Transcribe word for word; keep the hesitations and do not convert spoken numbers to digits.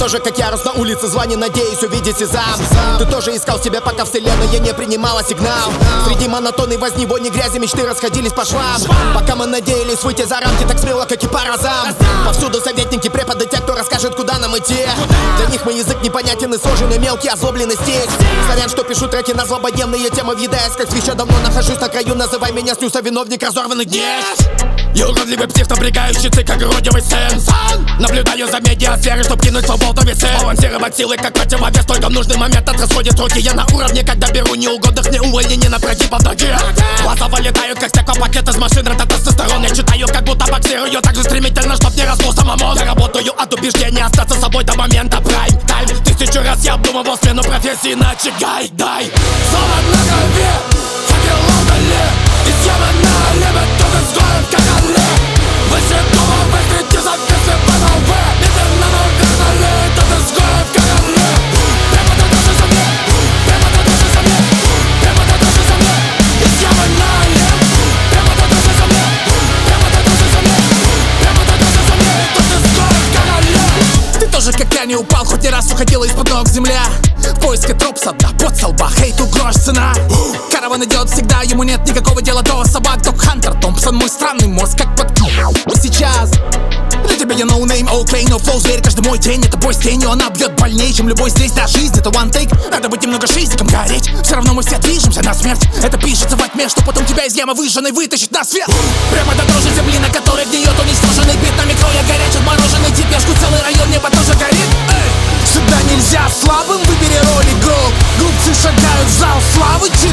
тоже, как я, рос на улице зла, не надеюсь увидеть сезам. Ты тоже искал себя, пока вселенная не принимала сигнал. Среди монотонной возни, вони, грязи, мечты расходились по швам. Пока мы надеялись выйти за рамки так смело, как и по разам. Повсюду советники, преподы, те, кто расскажет, куда нам идти. Для них мой язык непонятен и сложен, и мелкий, озлобленный стиль. Сорян, что пишу треки на злободневные темы, въедаясь как свеча. Давно нахожусь на краю, называй меня снюса, виновник разорванных дней. Я уродливый псих, напрягающий цик, как уродливый сын. Наблюдаю за медиасферой, чтоб кинуть свободу весы. Балансировать силы, как противовес, только в нужный момент отрасходит руки. Я на уровне, когда беру неугодных, не увольнений на против ноги. Глаза вылетают, как стеклопакет из машин, рототестостерон. Я читаю, как будто боксирую, так же стремительно, чтоб не раскол самомон. Я работаю от убеждения остаться собой до момента прайм тайм. Тысячу раз я обдумывал смену профессии на чигай, дай. Слово на голове, факел удали. Из ямы на лимит, тут изгоем короли. Выше дома, выстрелите за песни в НЛВ. Медленно, но верно ли, тут изгоем короли. Преподы души за мне, преподы души за мне, преподы души за мне. Из ямы на лимит, преподы души за мне, преподы души за мне, преподы души за мне, тут изгоем короли. Ты тоже, как я, не упал, хоть не раз уходила из-под ног земля. В поиске труп со дна, под со лба, хейту грош цена. Караван идет всегда, ему нет никакого дела до собак. Док Хантер, Томпсон, мой странный мозг, как под сейчас. Для тебя я ноунейм, окей, но флоу зверь. Каждый мой день, это бой с тенью, она бьет больнее, чем любой здесь. Да, жизнь, это one take, надо быть немного шизиком, гореть. Все равно мы все движемся на смерть. Это пишется во тьме, что потом тебя из ямы выжженной вытащит на свет. Прямо до дрожи земли, на которой гниет уничтоженный бит. На микро я горячий, отмороженный тип, я жгу целый район, небо тоже горит. Эй! Сюда нельзя слабым, выбери роль игрок. Глупцы шагают в зал славы.